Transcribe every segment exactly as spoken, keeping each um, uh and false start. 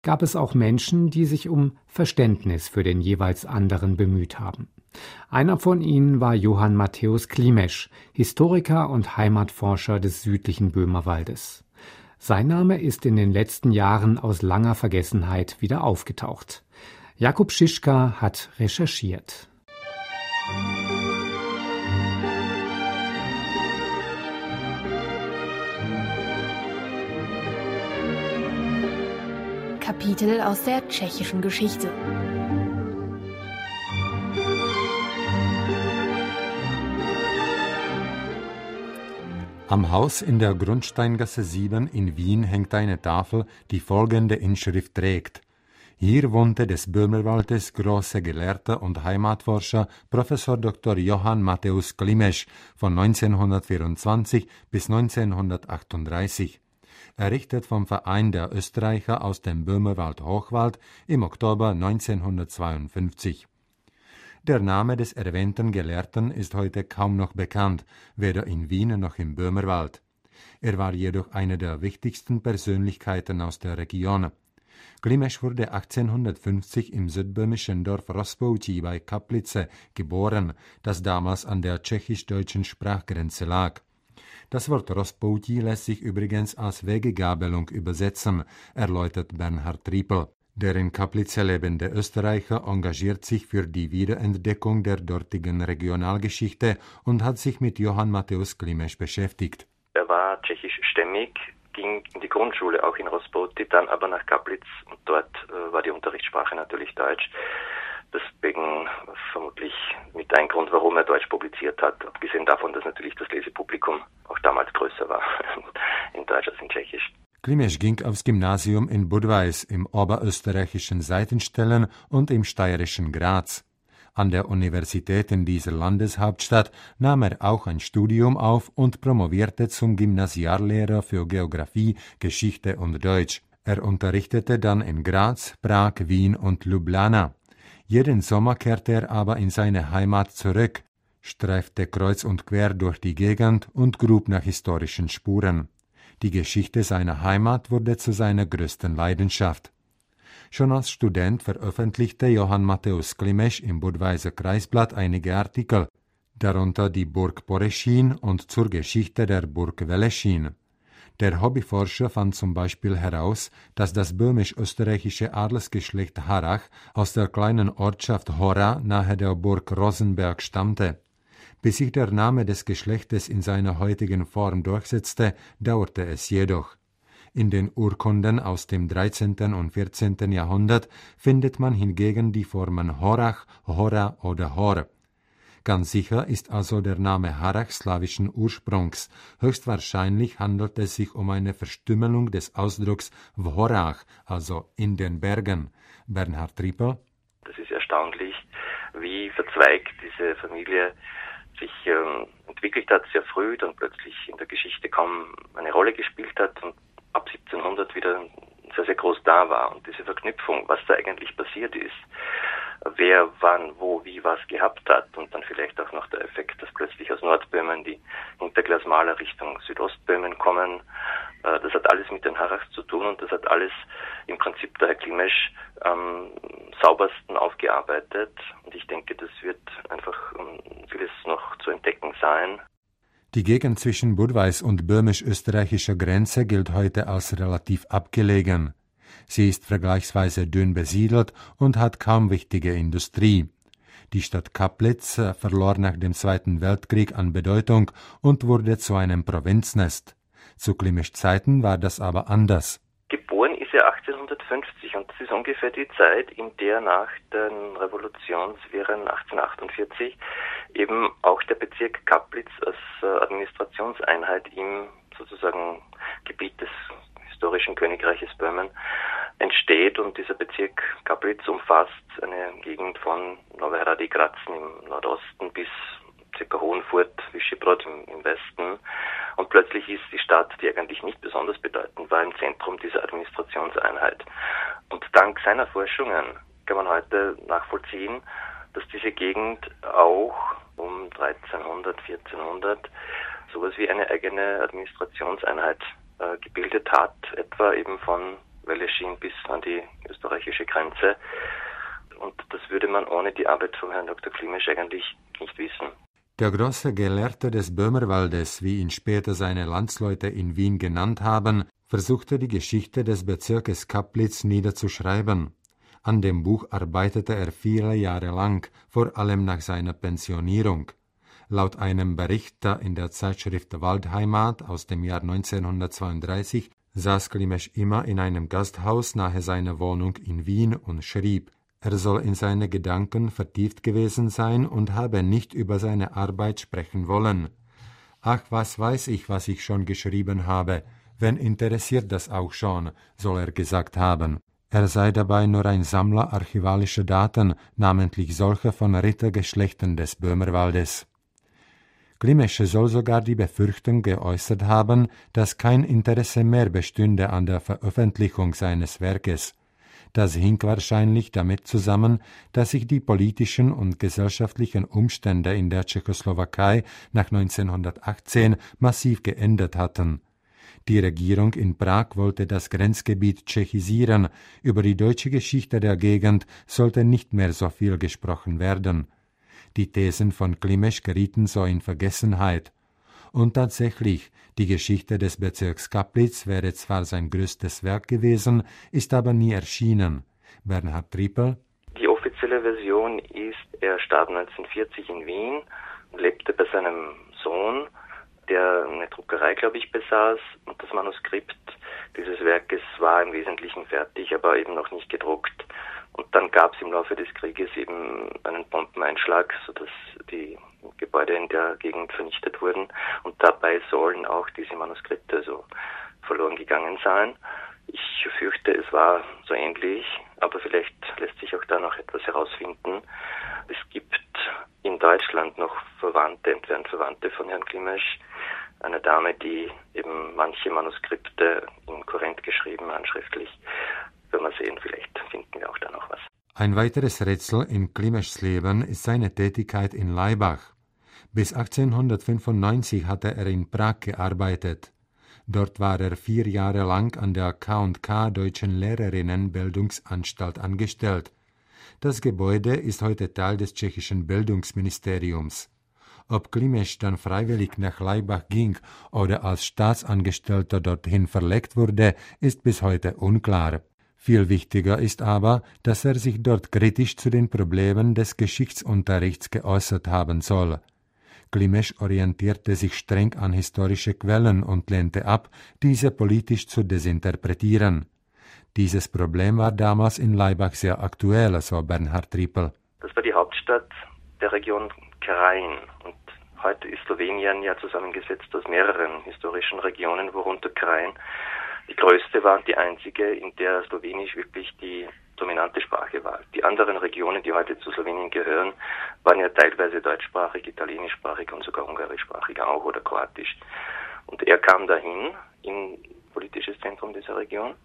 gab es auch Menschen, die sich um Verständnis für den jeweils anderen bemüht haben. Einer von ihnen war Johann Matthäus Klimesch, Historiker und Heimatforscher des südlichen Böhmerwaldes. Sein Name ist in den letzten Jahren aus langer Vergessenheit wieder aufgetaucht. Jakub Schischka hat recherchiert. Kapitel aus der tschechischen Geschichte. Am Haus in der Grundsteingasse sieben in Wien hängt eine Tafel, die folgende Inschrift trägt: Hier wohnte des Böhmerwaldes große Gelehrter und Heimatforscher Professor Doktor Johann Matthäus Klimesch von neunzehnhundertvierundzwanzig bis neunzehnhundertachtunddreißig. Errichtet vom Verein der Österreicher aus dem Böhmerwald-Hochwald im Oktober neunzehnhundertzweiundfünfzig. Der Name des erwähnten Gelehrten ist heute kaum noch bekannt, weder in Wien noch im Böhmerwald. Er war jedoch eine der wichtigsten Persönlichkeiten aus der Region. Klimesch wurde achtzehnhundertfünfzig im südböhmischen Dorf Rozpouti bei Kaplice geboren, das damals an der tschechisch-deutschen Sprachgrenze lag. Das Wort Rozpouti lässt sich übrigens als Wegegabelung übersetzen, erläutert Bernhard Triepel. Der in Kaplice lebende Österreicher engagiert sich für die Wiederentdeckung der dortigen Regionalgeschichte und hat sich mit Johann Matthäus Klimesch beschäftigt. Er war tschechischstämmig, ging in die Grundschule auch in Rozpouti, dann aber nach Kaplic und dort äh, war die Unterrichtssprache natürlich Deutsch. Deswegen vermutlich mit ein Grund, warum er Deutsch publiziert hat, abgesehen davon, dass natürlich das Lesepublikum auch damals größer war in Deutsch als in Tschechisch. Klimesch ging aufs Gymnasium in Budweis im oberösterreichischen Seitenstellen und im steirischen Graz. An der Universität in dieser Landeshauptstadt nahm er auch ein Studium auf und promovierte zum Gymnasiallehrer für Geographie, Geschichte und Deutsch. Er unterrichtete dann in Graz, Prag, Wien und Ljubljana. Jeden Sommer kehrte er aber in seine Heimat zurück, streifte kreuz und quer durch die Gegend und grub nach historischen Spuren. Die Geschichte seiner Heimat wurde zu seiner größten Leidenschaft. Schon als Student veröffentlichte Johann Matthäus Klimesch im Budweiser Kreisblatt einige Artikel, darunter die Burg Poreschin und zur Geschichte der Burg Weleschin. Der Hobbyforscher fand zum Beispiel heraus, dass das böhmisch-österreichische Adelsgeschlecht Harrach aus der kleinen Ortschaft Hora nahe der Burg Rosenberg stammte. Bis sich der Name des Geschlechtes in seiner heutigen Form durchsetzte, dauerte es jedoch. In den Urkunden aus dem dreizehnten und vierzehnten Jahrhundert findet man hingegen die Formen Horach, Hora oder Hor. Ganz sicher ist also der Name Harrach slawischen Ursprungs. Höchstwahrscheinlich handelt es sich um eine Verstümmelung des Ausdrucks Whorach, also in den Bergen. Bernhard Triepel. Das ist erstaunlich, wie verzweigt diese Familie sich ähm, entwickelt hat, sehr früh, dann plötzlich in der Geschichte kaum eine Rolle gespielt hat und ab siebzehnhundert wieder sehr, sehr groß da war. Und diese Verknüpfung, was da eigentlich passiert ist, wer wann, wo, wie was gehabt hat und dann vielleicht auch noch der Effekt, dass plötzlich aus Nordböhmen die Hinterglasmaler Richtung Südostböhmen kommen, äh, das hat alles mit den Harrachs zu tun und das hat alles im Prinzip der Herr Klimesch am saubersten aufgearbeitet und ich denke, das wird einfach um, vieles noch zu entdecken sein. Die Gegend zwischen Budweis und böhmisch-österreichischer Grenze gilt heute als relativ abgelegen. Sie ist vergleichsweise dünn besiedelt und hat kaum wichtige Industrie. Die Stadt Kaplic verlor nach dem Zweiten Weltkrieg an Bedeutung und wurde zu einem Provinznest. Zu Klimeschs Zeiten war das aber anders. Geboren ist er achtzehnhundertfünfzig und das ist ungefähr die Zeit, in der nach den Revolutionswirren achtzehnhundertachtundvierzig eben auch der Bezirk Kaplic als Administrationseinheit im sozusagen Gebiet des historischen Königreiches Böhmen entsteht und dieser Bezirk Kaplic umfasst eine Gegend von Nowe Hrady Gratzen im Nordosten bis ca. Hohenfurt, Vyšehrad im, im Westen und plötzlich ist die Stadt, die eigentlich nicht besonders bedeutend war, im Zentrum dieser Administrationseinheit. Und dank seiner Forschungen kann man heute nachvollziehen, dass diese Gegend auch um dreizehnhundert, vierzehnhundert sowas wie eine eigene Administrationseinheit äh, gebildet hat, etwa eben von Welle schien bis an die österreichische Grenze. Und das würde man ohne die Arbeit von Herrn Doktor Klimesch eigentlich nicht wissen. Der große Gelehrte des Böhmerwaldes, wie ihn später seine Landsleute in Wien genannt haben, versuchte die Geschichte des Bezirkes Kaplitz niederzuschreiben. An dem Buch arbeitete er viele Jahre lang, vor allem nach seiner Pensionierung. Laut einem Bericht in der Zeitschrift Waldheimat aus dem Jahr neunzehnhundertzweiunddreißig saß Klimesch immer in einem Gasthaus nahe seiner Wohnung in Wien und schrieb. Er soll in seine Gedanken vertieft gewesen sein und habe nicht über seine Arbeit sprechen wollen. »Ach, was weiß ich, was ich schon geschrieben habe? Wen interessiert das auch schon?« soll er gesagt haben. Er sei dabei nur ein Sammler archivalischer Daten, namentlich solcher von Rittergeschlechtern des Böhmerwaldes. Klimesch soll sogar die Befürchtung geäußert haben, dass kein Interesse mehr bestünde an der Veröffentlichung seines Werkes. Das hing wahrscheinlich damit zusammen, dass sich die politischen und gesellschaftlichen Umstände in der Tschechoslowakei nach neunzehnhundertachtzehn massiv geändert hatten. Die Regierung in Prag wollte das Grenzgebiet tschechisieren, über die deutsche Geschichte der Gegend sollte nicht mehr so viel gesprochen werden. Die Thesen von Klimesch gerieten so in Vergessenheit. Und tatsächlich, die Geschichte des Bezirks Kaplitz wäre zwar sein größtes Werk gewesen, ist aber nie erschienen. Bernhard Trippel. Die offizielle Version ist, er starb neunzehnhundertvierzig in Wien, lebte bei seinem Sohn, der eine Druckerei, glaube ich, besaß. Und das Manuskript dieses Werkes war im Wesentlichen fertig, aber eben noch nicht gedruckt. Und dann gab es im Laufe des Krieges eben einen Bombeneinschlag, sodass die Gebäude in der Gegend vernichtet wurden. Und dabei sollen auch diese Manuskripte so verloren gegangen sein. Ich fürchte, es war so ähnlich, aber vielleicht lässt sich auch da noch etwas herausfinden. Es gibt in Deutschland noch Verwandte, entfernt Verwandte von Herrn Klimesch, eine Dame, die eben manche Manuskripte in Kurrent geschrieben, handschriftlich. Wenn wir sehen, vielleicht finden wir auch da noch was. Ein weiteres Rätsel in Klimeschs Leben ist seine Tätigkeit in Laibach. Bis achtzehnhundertfünfundneunzig hatte er in Prag gearbeitet. Dort war er vier Jahre lang an der K und K Deutschen Lehrerinnenbildungsanstalt angestellt. Das Gebäude ist heute Teil des tschechischen Bildungsministeriums. Ob Klimesch dann freiwillig nach Laibach ging oder als Staatsangestellter dorthin verlegt wurde, ist bis heute unklar. Viel wichtiger ist aber, dass er sich dort kritisch zu den Problemen des Geschichtsunterrichts geäußert haben soll. Klimesch orientierte sich streng an historische Quellen und lehnte ab, diese politisch zu desinterpretieren. Dieses Problem war damals in Laibach sehr aktuell, so Bernhard Trippel. Das war die Hauptstadt der Region Krain. Und heute ist Slowenien ja zusammengesetzt aus mehreren historischen Regionen, worunter Krain die größte war und die einzige, in der Slowenisch wirklich die dominante Sprache war. Die anderen Regionen, die heute zu Slowenien gehören, waren ja teilweise deutschsprachig, italienischsprachig und sogar ungarischsprachig auch oder kroatisch. Und er kam dahin, in politisches Zentrum dieser Region,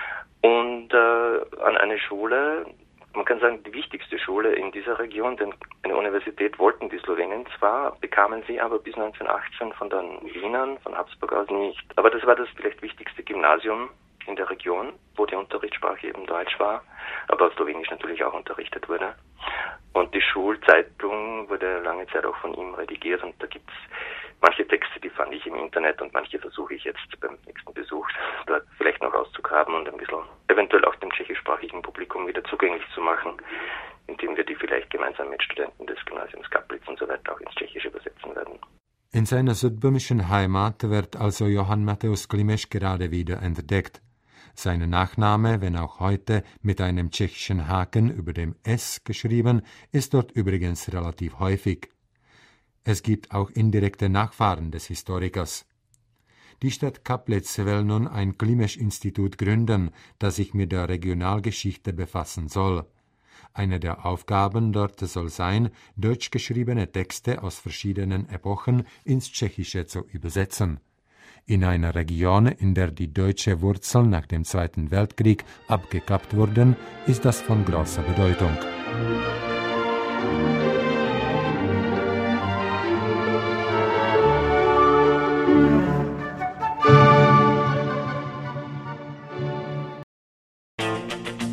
und äh, an eine Schule, man kann sagen, die wichtigste Schule in dieser Region, denn eine Universität wollten die Slowenen zwar, bekamen sie aber bis neunzehnhundertachtzehn von den Wienern, von Habsburg aus nicht. Aber das war das vielleicht wichtigste Gymnasium in der Region, wo die Unterrichtssprache eben Deutsch war, aber Slowenisch natürlich auch unterrichtet wurde. Und die Schulzeitung wurde lange Zeit auch von ihm redigiert und da gibt's manche Texte, die fand ich im Internet und manche versuche ich jetzt beim nächsten Besuch dort vielleicht noch auszugraben und ein bisschen eventuell auch dem tschechischsprachigen Publikum wieder zugänglich zu machen, indem wir die vielleicht gemeinsam mit Studenten des Gymnasiums Kaplitz und so weiter auch ins Tschechische übersetzen werden. In seiner südböhmischen Heimat wird also Johann Matthäus Klimesch gerade wieder entdeckt. Sein Nachname, wenn auch heute mit einem tschechischen Haken über dem S geschrieben, ist dort übrigens relativ häufig. Es gibt auch indirekte Nachfahren des Historikers. Die Stadt Kaplitz will nun ein Klimesch-Institut gründen, das sich mit der Regionalgeschichte befassen soll. Eine der Aufgaben dort soll sein, deutsch geschriebene Texte aus verschiedenen Epochen ins Tschechische zu übersetzen. In einer Region, in der die deutsche Wurzeln nach dem Zweiten Weltkrieg abgekappt wurden, ist das von großer Bedeutung. Musik